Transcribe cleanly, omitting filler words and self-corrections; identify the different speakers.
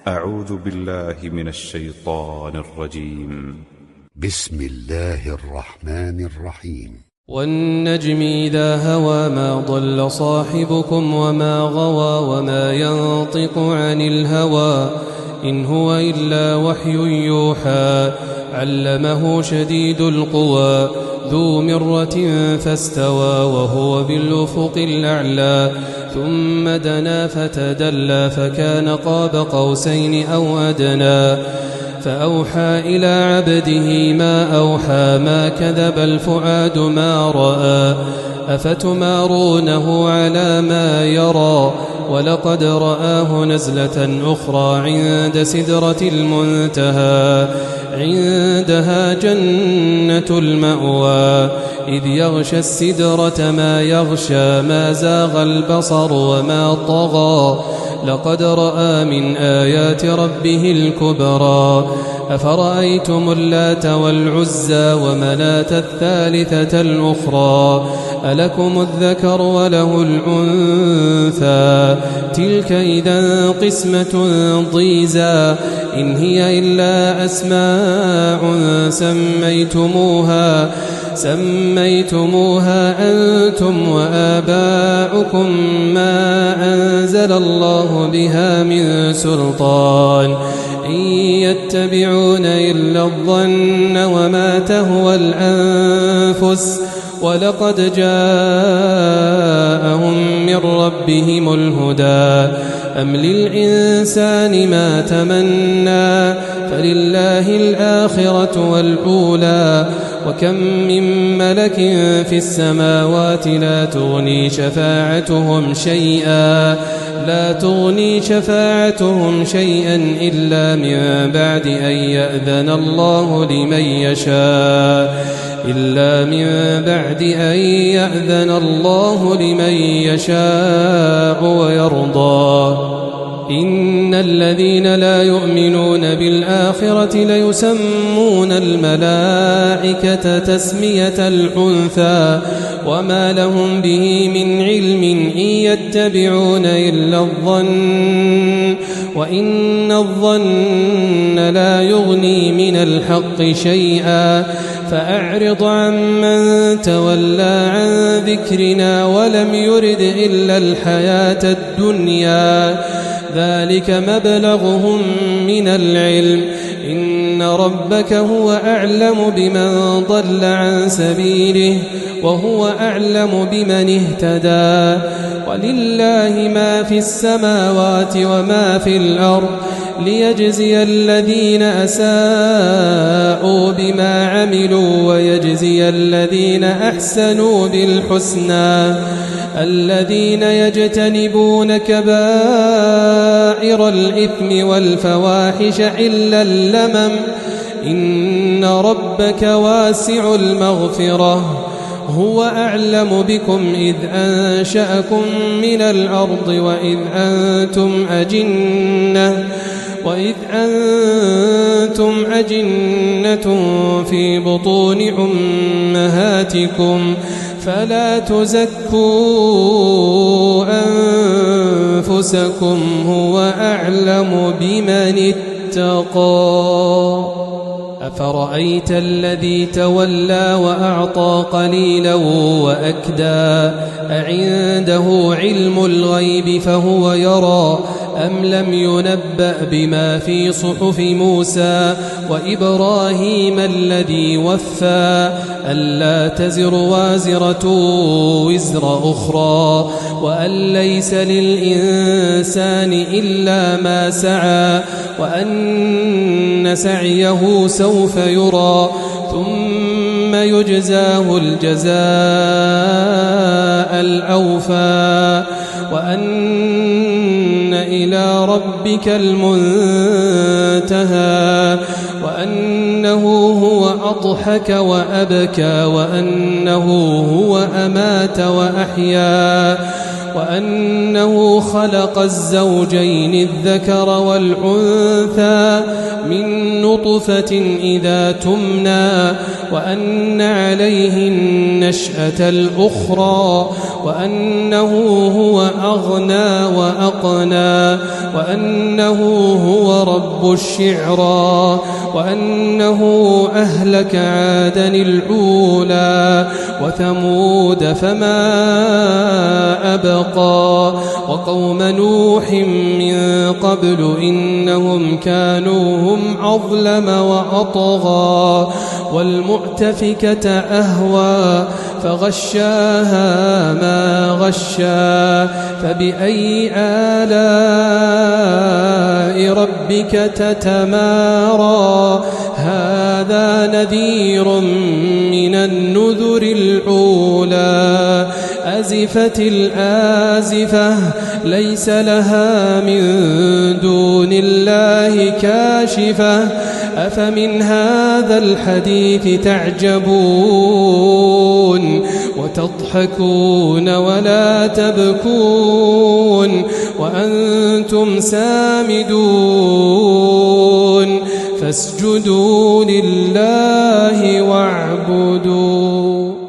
Speaker 1: أعوذ بالله من الشيطان الرجيم.
Speaker 2: بسم الله الرحمن الرحيم.
Speaker 3: والنجم إذا هوى ما ضل صاحبكم وما غوى وما ينطق عن الهوى إن هو إلا وحي يوحى علمه شديد القوى ذو مرة فاستوى وهو بالأفق الأعلى ثم دنا فتدلى فكان قاب قوسين أو أدنى فأوحى إلى عبده ما أوحى ما كذب الفؤاد ما رأى أفتمارونه على ما يرى ولقد رآه نزلة أخرى عند سدرة المنتهى عندها جنة المأوى إذ يغشى السدرة ما يغشى ما زاغ البصر وما طغى لقد رأى من آيات ربه الكبرى أفرأيتم اللات والعزى ومناة الثالثة الأخرى ألكم الذكر وله الأنثى تلك إذا قسمة ضيزى إن هي إلا أسماء سميتموها أنتم وآباؤكم ما أنزل الله بها من سلطان إن يتبعون إلا الظن وما تهوى الأنفس ولقد جاءهم من ربهم الهدى أم للإنسان ما تمنى فلله الآخرة والأولى وكم من ملك في السماوات لا تغني شفاعتهم شيئا إلا من بعد أن يأذن الله لمن يشاء ويرضى إن الذين لا يؤمنون بالآخرة ليسمون الملائكة تسمية الأنثى وما لهم به من علم إن يتبعون إلا الظن وإن الظن لا يغني من الحق شيئا فأعرض عمن تولى عن ذكرنا ولم يرد إلا الحياة الدنيا ذلك مبلغهم من العلم إن ربك هو أعلم بمن ضل عن سبيله وهو أعلم بمن اهتدى ولله ما في السماوات وما في الأرض ليجزي الذين أساءوا بما عملوا ويجزي الذين أحسنوا بالحسنى الذين يجتنبون كبائر الإثم والفواحش إلا اللمم إن ربك واسع المغفرة هو أعلم بكم إذ أنشأكم من الأرض وإذ أنتم أجنة في بطون أمهاتكم فلا تزكوا أنفسكم هو أعلم بمن اتقى أفرأيت الذي تولى وأعطى قليلا وأكدى أعنده علم الغيب فهو يرى أم لم ينبأ بما في صحف موسى وإبراهيم الذي وفى ألا تزر وازرة وزر أخرى وأن ليس للإنسان إلا ما سعى وأن سعيه سوف يرى ثم يجزاه الجزاء الأوفى وأن إلى ربك المنتهى وأنه هو أضحك وأبكى وأنه هو أمات وأحيا وأنه خلق الزوجين الذكر والأنثى من نطفة إذا تمنى وأن عليه النشأة الأخرى وأنه هو أغنى وأقنى وأنه هو رب الشعرى وأنه أهلك عادا الأولى وثمود فما أبقى وقوم نوح من قبل إنهم كانوا هم أظلم وأطغى والمؤتفكة أهوى فغشاها ما غشا فبأي آلاء ربك تتمارى هذا نذير من النذر الأولى أزفت الآزفة ليس لها من دون الله كاشفة أفمن هذا الحديث تعجبون وتضحكون ولا تبكون وأنتم سامدون فاسجدوا لله واعبدوا